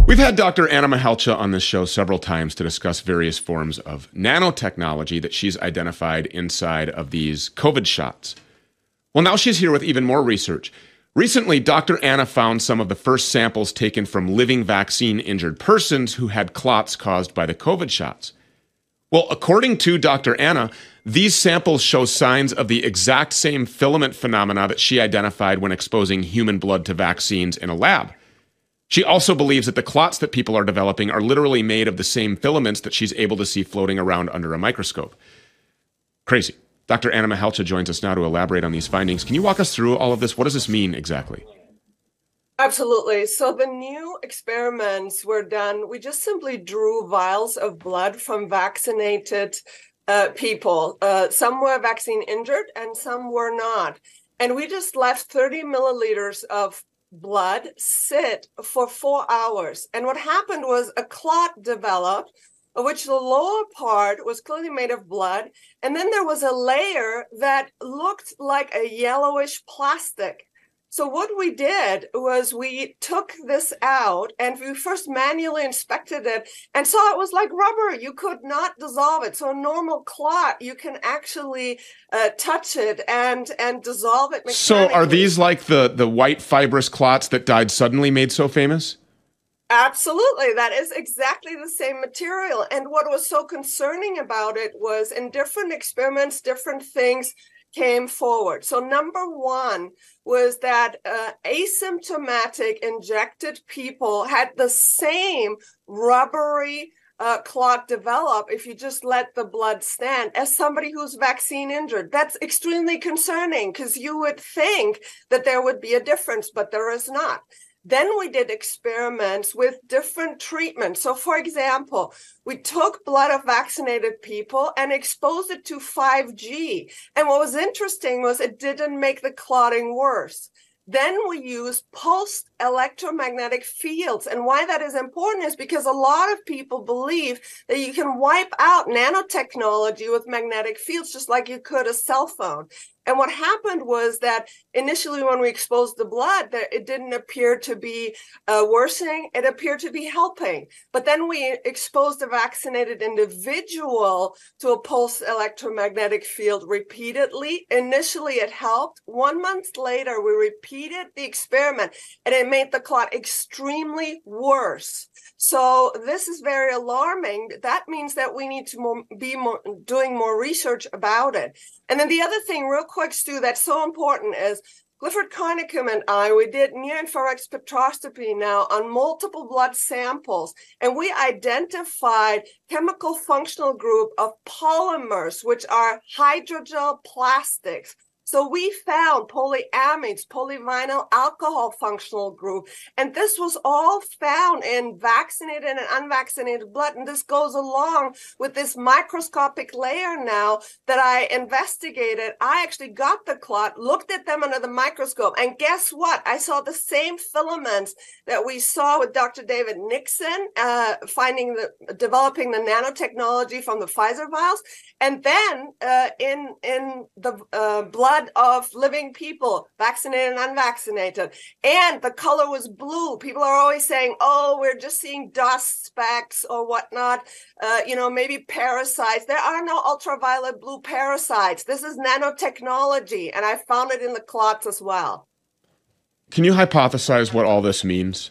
We've had Dr. Anna Mihalcha on this show several times to discuss various forms of nanotechnology that she's identified inside of these COVID shots. Well, now she's here with even more research. Recently, Dr. Anna found some of the first samples taken from living vaccine-injured persons who had clots caused by the COVID shots. Well, according to Dr. Anna, these samples show signs of the exact same filament phenomena that she identified when exposing human blood to vaccines in a lab. She also believes that the clots that people are developing are literally made of the same filaments that she's able to see floating around under a microscope. Crazy. Dr. Anna Mihalcha joins us now to elaborate on these findings. Can you walk us through all of this? What does this mean exactly? Absolutely. So the new experiments were done. We just simply drew vials of blood from vaccinated people. Some were vaccine injured and some were not. And we just left 30 milliliters of blood sit for 4 hours. And what happened was a clot developed, of which the lower part was clearly made of blood. And then there was a layer that looked like a yellowish plastic. So what we did was we took this out and we first manually inspected it and saw it was like rubber. You could not dissolve it. So a normal clot, you can actually touch it and dissolve it mechanically. So are these like the white fibrous clots that died suddenly made so famous? Absolutely. That is exactly the same material. And what was so concerning about it was in different experiments, different things came forward. So number one was that asymptomatic injected people had the same rubbery clot develop if you just let the blood stand as somebody who's vaccine injured. That's extremely concerning because you would think that there would be a difference, but there is not. Then we did experiments with different treatments. So, for example, we took blood of vaccinated people and exposed it to 5G. And what was interesting was it didn't make the clotting worse. Then we used pulsed electromagnetic fields. And why that is important is because a lot of people believe that you can wipe out nanotechnology with magnetic fields just like you could a cell phone. And what happened was that initially when we exposed the blood, it didn't appear to be worsening. It appeared to be helping. But then we exposed the vaccinated individual to a pulse electromagnetic field repeatedly. Initially, it helped. 1 month later, we repeated the experiment, and it made the clot extremely worse. So this is very alarming. That means that we need to be doing more research about it. And then the other thing, real quick, Stu, that's so important is Clifford Carnicum and I, we did near-infrared spectroscopy now on multiple blood samples, and we identified chemical functional group of polymers, which are hydrogel plastics. So we found polyamides, polyvinyl alcohol functional group, and this was all found in vaccinated and unvaccinated blood. And this goes along with this microscopic layer now that I investigated. I actually got the clot, looked at them under the microscope, and guess what? I saw the same filaments that we saw with Dr. David Nixon, developing the nanotechnology from the Pfizer vials. And then in the blood of living people, vaccinated and unvaccinated. And the color was blue. People are always saying, oh, we're just seeing dust specks or whatnot, maybe parasites. There are no ultraviolet blue parasites. This is nanotechnology, and I found it in the clots as well. Can you hypothesize what all this means?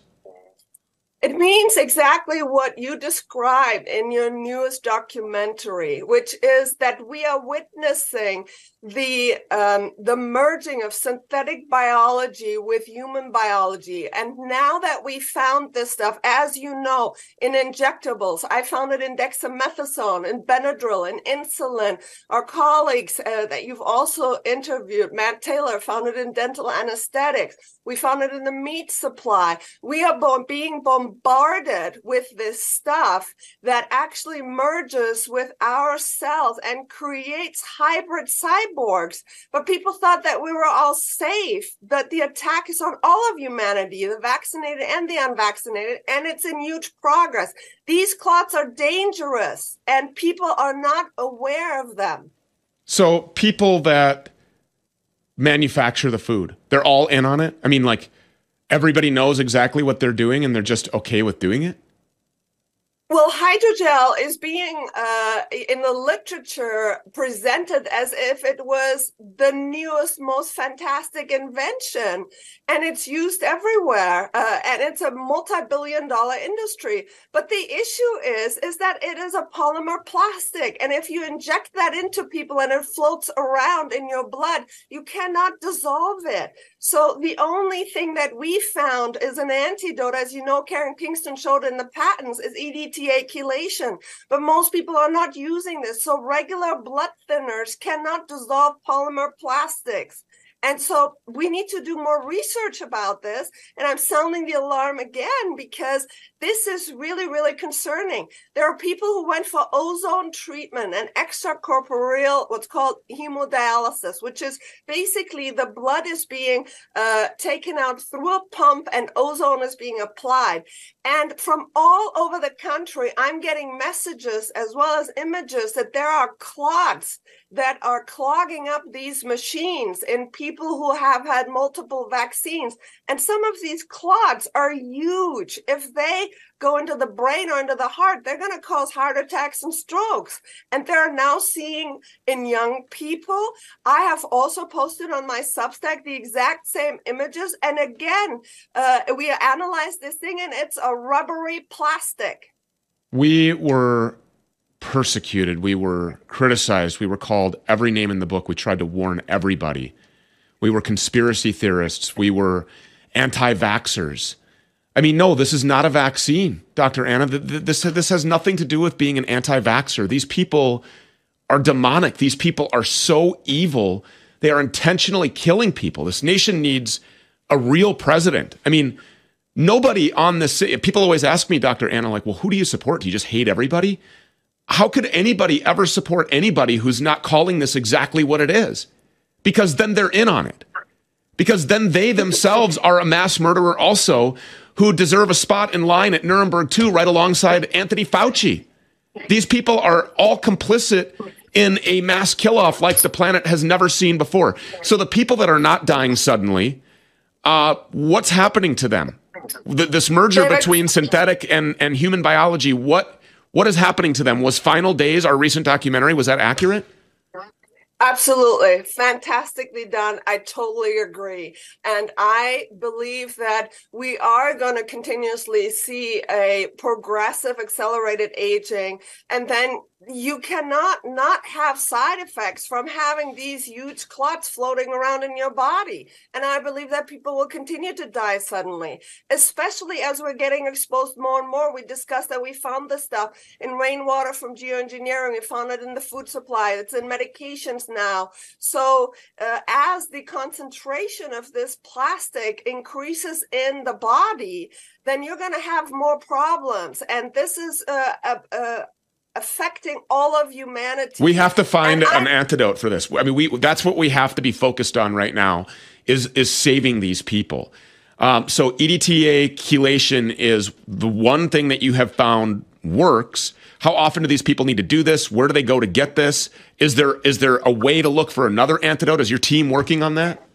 It means exactly what you described in your newest documentary, which is that we are witnessing the merging of synthetic biology with human biology. And now that we found this stuff, as you know, in injectables, I found it in dexamethasone, in Benadryl, in insulin. Our colleagues that you've also interviewed, Matt Taylor, found it in dental anesthetics. We found it in the meat supply. We are being bombarded with this stuff that actually merges with our cells and creates hybrid cyborgs. But people thought that we were all safe, that the attack is on all of humanity, the vaccinated and the unvaccinated, and it's in huge progress. These clots are dangerous, and people are not aware of them. So people that manufacture the food, they're all in on it? I mean, like, everybody knows exactly what they're doing and they're just okay with doing it? Well, hydrogel is being in the literature presented as if it was the newest, most fantastic invention, and it's used everywhere, and it's a multi-billion-dollar industry. But the issue is that it is a polymer plastic, and if you inject that into people and it floats around in your blood, you cannot dissolve it. So the only thing that we found is an antidote, as you know, Karen Kingston showed in the patents, is EDTA chelation. But most people are not using this. So regular blood thinners cannot dissolve polymer plastics. And so we need to do more research about this. And I'm sounding the alarm again because this is really, really concerning. There are people who went for ozone treatment and extracorporeal, what's called hemodialysis, which is basically the blood is being taken out through a pump and ozone is being applied. And from all over the country, I'm getting messages as well as images that there are clots that are clogging up these machines in people who have had multiple vaccines. And some of these clots are huge. If they go into the brain or into the heart, they're going to cause heart attacks and strokes. And they're now seeing in young people. I have also posted on my Substack the exact same images. And again, we analyzed this thing and it's a rubbery plastic. We were persecuted. We were criticized. We were called every name in the book. We tried to warn everybody. We were conspiracy theorists. We were anti-vaxxers. I mean, no, this is not a vaccine, Dr. Anna. This has nothing to do with being an anti-vaxxer. These people are demonic. These people are so evil. They are intentionally killing people. This nation needs a real president. I mean, nobody on this, people always ask me, Dr. Anna, like, well, who do you support? Do you just hate everybody? How could anybody ever support anybody who's not calling this exactly what it is? Because then they're in on it. Because then they themselves are a mass murderer also who deserve a spot in line at Nuremberg too, right alongside Anthony Fauci. These people are all complicit in a mass kill-off like the planet has never seen before. So the people that are not dying suddenly, what's happening to them? This merger between synthetic and human biology, what is happening to them? Was Final Days, our recent documentary, was that accurate? Absolutely. Fantastically done. I totally agree. And I believe that we are going to continuously see a progressive accelerated aging. And then you cannot not have side effects from having these huge clots floating around in your body. And I believe that people will continue to die suddenly, especially as we're getting exposed more and more. We discussed that we found this stuff in rainwater from geoengineering. We found it in the food supply. It's in medications now. So as the concentration of this plastic increases in the body, then you're going to have more problems. And this is affecting all of humanity. We have to find an antidote for this. I mean, that's what we have to be focused on right now is saving these people. So EDTA chelation is the one thing that you have found works. How often do these people need to do this? Where do they go to get this? Is there a way to look for another antidote? Is your team working on that?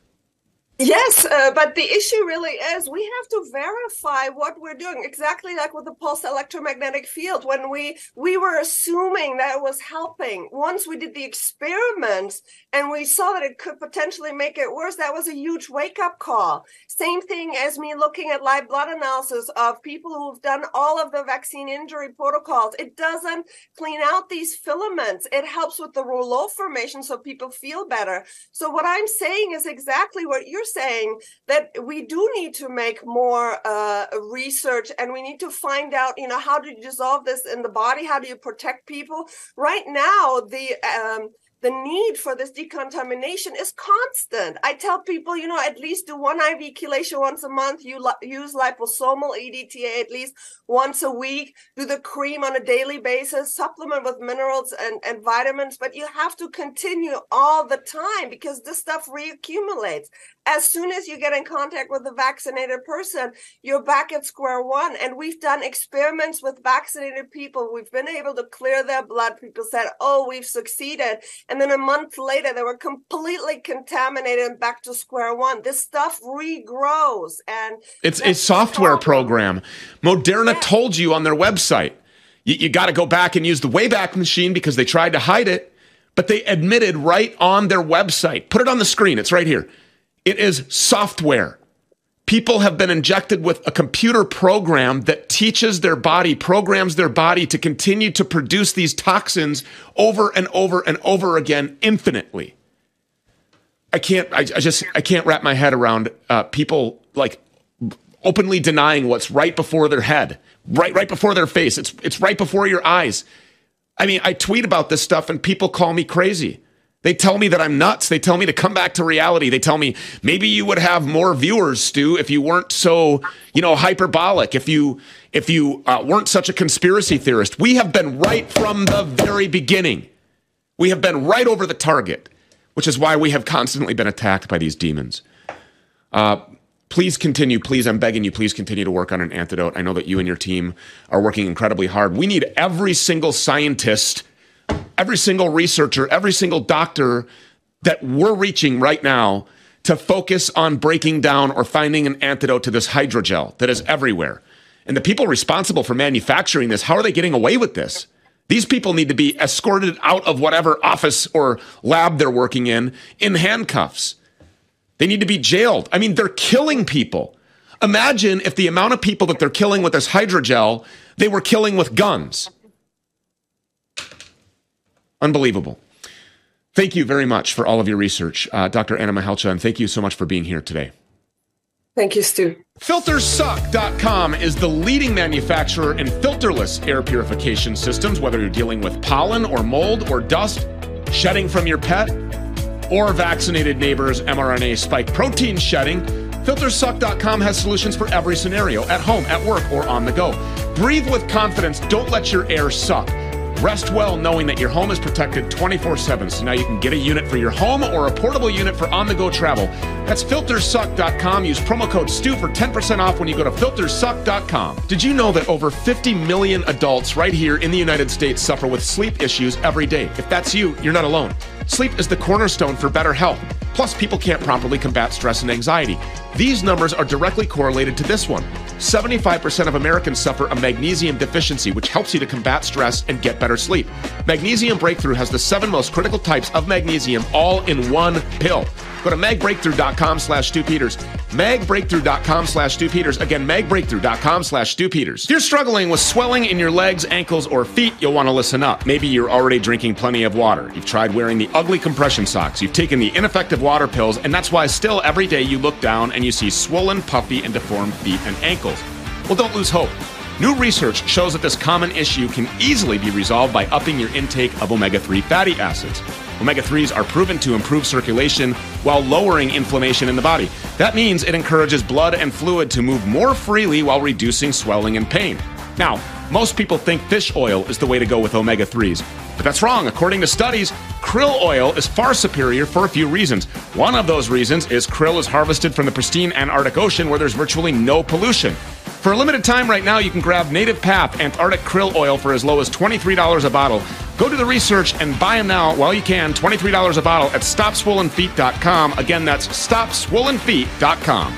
Yes, but the issue really is we have to verify what we're doing, exactly like with the pulsed electromagnetic field. When we were assuming that it was helping, once we did the experiments and we saw that it could potentially make it worse, that was a huge wake-up call. Same thing as me looking at live blood analysis of people who've done all of the vaccine injury protocols. It doesn't clean out these filaments. It helps with the rouleau formation so people feel better. So what I'm saying is exactly what you're saying, that we do need to make more research, and we need to find out, how do you dissolve this in the body? How do you protect people? Right now, the need for this decontamination is constant. I tell people, at least do one IV chelation once a month. You use liposomal EDTA at least once a week. Do the cream on a daily basis. Supplement with minerals and vitamins. But you have to continue all the time because this stuff reaccumulates. As soon as you get in contact with a vaccinated person, you're back at square one. And we've done experiments with vaccinated people. We've been able to clear their blood. People said, oh, we've succeeded. And then a month later, they were completely contaminated and back to square one. This stuff regrows. And it's a software program. Moderna told you on their website, you got to go back and use the Wayback Machine because they tried to hide it, but they admitted right on their website. Put it on the screen. It's right here. It is software. People have been injected with a computer program that teaches their body, programs their body to continue to produce these toxins over and over and over again infinitely. I can't wrap my head around people like openly denying what's right before their head, right before their face. It's right before your eyes. I mean, I tweet about this stuff and people call me crazy. They tell me that I'm nuts. They tell me to come back to reality. They tell me maybe you would have more viewers, Stu, if you weren't so, hyperbolic, if you weren't such a conspiracy theorist. We have been right from the very beginning. We have been right over the target, which is why we have constantly been attacked by these demons. Please continue. Please, I'm begging you, please continue to work on an antidote. I know that you and your team are working incredibly hard. We need every single scientist, every single researcher, every single doctor that we're reaching right now to focus on breaking down or finding an antidote to this hydrogel that is everywhere. And the people responsible for manufacturing this, how are they getting away with this? These people need to be escorted out of whatever office or lab they're working in handcuffs. They need to be jailed. I mean, they're killing people. Imagine if the amount of people that they're killing with this hydrogel, they were killing with guns. Unbelievable. Thank you very much for all of your research, Dr. Anna Mihalcea, and thank you so much for being here today. Thank you, Stu. FilterSuck.com is the leading manufacturer in filterless air purification systems, whether you're dealing with pollen or mold or dust, shedding from your pet, or vaccinated neighbors' mRNA spike protein shedding. FilterSuck.com has solutions for every scenario, at home, at work, or on the go. Breathe with confidence. Don't let your air suck. Rest well knowing that your home is protected 24/7. So now you can get a unit for your home or a portable unit for on-the-go travel. That's FilterSuck.com. Use promo code STU for 10% off when you go to FilterSuck.com. Did you know that over 50 million adults right here in the United States suffer with sleep issues every day? If that's you, you're not alone. Sleep is the cornerstone for better health. Plus, people can't properly combat stress and anxiety. These numbers are directly correlated to this one. 75% of Americans suffer a magnesium deficiency, which helps you to combat stress and get better sleep. Magnesium Breakthrough has the 7 most critical types of magnesium all in one pill. Go to magbreakthrough.com/StuPeters. magbreakthrough.com/StuPeters. Again, magbreakthrough.com/StuPeters. If you're struggling with swelling in your legs, ankles, or feet, you'll want to listen up. Maybe you're already drinking plenty of water. You've tried wearing the ugly compression socks. You've taken the ineffective water pills, and that's why still every day you look down and you see swollen, puffy, and deformed feet and ankles. Well, don't lose hope. New research shows that this common issue can easily be resolved by upping your intake of omega-3 fatty acids. Omega-3s are proven to improve circulation while lowering inflammation in the body. That means it encourages blood and fluid to move more freely while reducing swelling and pain. Now, most people think fish oil is the way to go with omega-3s, but that's wrong. According to studies, krill oil is far superior for a few reasons. One of those reasons is krill is harvested from the pristine Antarctic Ocean where there's virtually no pollution. For a limited time right now, you can grab Native Path Antarctic Krill Oil for as low as $23 a bottle. Go do the research and buy them now while you can. $23 a bottle at StopSwollenFeet.com. Again, that's StopSwollenFeet.com.